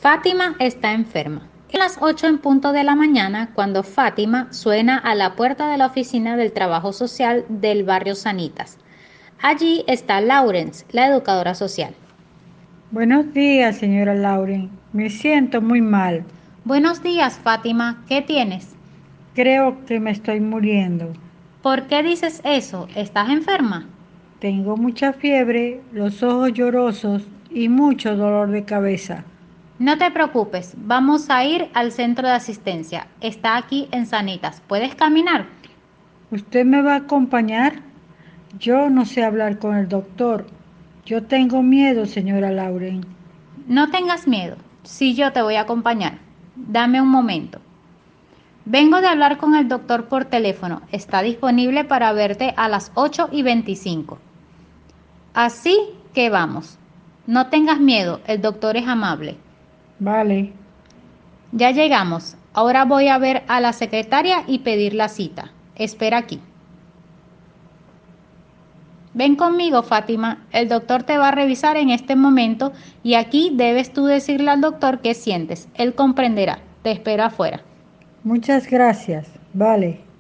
Fátima está enferma. Es las 8 en punto de la mañana cuando Fátima suena a la puerta de la oficina del trabajo social del barrio Sanitas. Allí está Lawrence, la educadora social. Buenos días, señora Lauren. Me siento muy mal. Buenos días, Fátima. ¿Qué tienes? Creo que me estoy muriendo. ¿Por qué dices eso? ¿Estás enferma? Tengo mucha fiebre, los ojos llorosos y mucho dolor de cabeza. No te preocupes, vamos a ir al centro de asistencia. Está aquí en Sanitas. ¿Puedes caminar? ¿Usted me va a acompañar? Yo no sé hablar con el doctor. Yo tengo miedo, señora Lauren. No tengas miedo. Sí, yo te voy a acompañar. Dame un momento. Vengo de hablar con el doctor por teléfono. Está disponible para verte a las 8:25. Así que vamos. No tengas miedo, el doctor es amable. Vale. Ya llegamos. Ahora voy a ver a la secretaria y pedir la cita. Espera aquí. Ven conmigo, Fátima. El doctor te va a revisar en este momento y aquí debes tú decirle al doctor qué sientes. Él comprenderá. Te espero afuera. Muchas gracias. Vale.